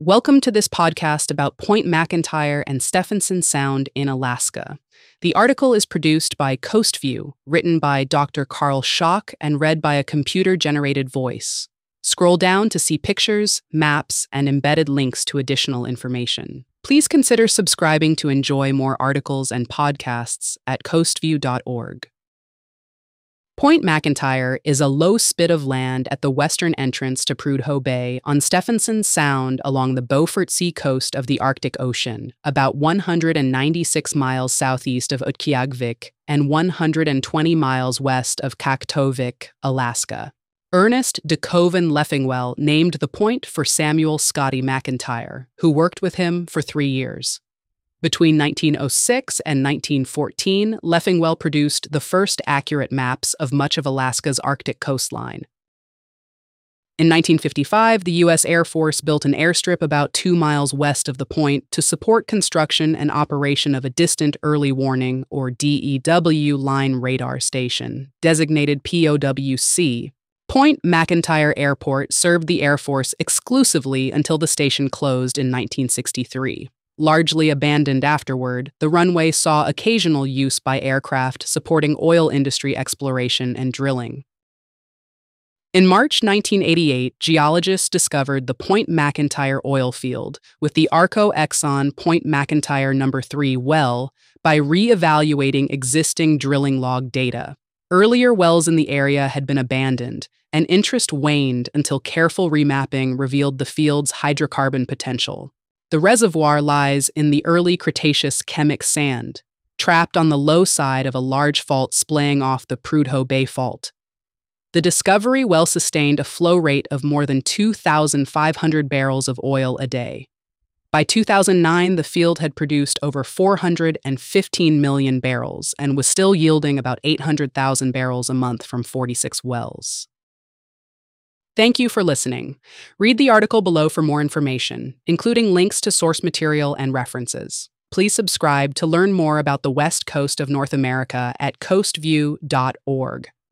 Welcome to this podcast about Point McIntyre and Stephenson Sound in Alaska. The article is produced by CoastView, written by Dr. Carl Schock and read by a computer-generated voice. Scroll down to see pictures, maps, and embedded links to additional information. Please consider subscribing to enjoy more articles and podcasts at coastview.org. Point McIntyre is a low spit of land at the western entrance to Prudhoe Bay on Stephenson Sound along the Beaufort Sea coast of the Arctic Ocean, about 196 miles southeast of Utqiagvik and 120 miles west of Kaktovik, Alaska. Ernest de Koven Leffingwell named the point for Samuel Scotty McIntyre, who worked with him for 3 years. Between 1906 and 1914, Leffingwell produced the first accurate maps of much of Alaska's Arctic coastline. In 1955, the U.S. Air Force built an airstrip about 2 miles west of the point to support construction and operation of a Distant Early Warning, or DEW, line radar station, designated POWC. Point McIntyre Airport served the Air Force exclusively until the station closed in 1963. Largely abandoned afterward, the runway saw occasional use by aircraft supporting oil industry exploration and drilling. In March 1988, geologists discovered the Point McIntyre oil field with the Arco-Exxon Point McIntyre No. 3 well by re-evaluating existing drilling log data. Earlier wells in the area had been abandoned, and interest waned until careful remapping revealed the field's hydrocarbon potential. The reservoir lies in the early Cretaceous chemic sand, trapped on the low side of a large fault splaying off the Prudhoe Bay Fault. The discovery well sustained a flow rate of more than 2,500 barrels of oil a day. By 2009, the field had produced over 415 million barrels and was still yielding about 800,000 barrels a month from 46 wells. Thank you for listening. Read the article below for more information, including links to source material and references. Please subscribe to learn more about the West Coast of North America at coastview.org.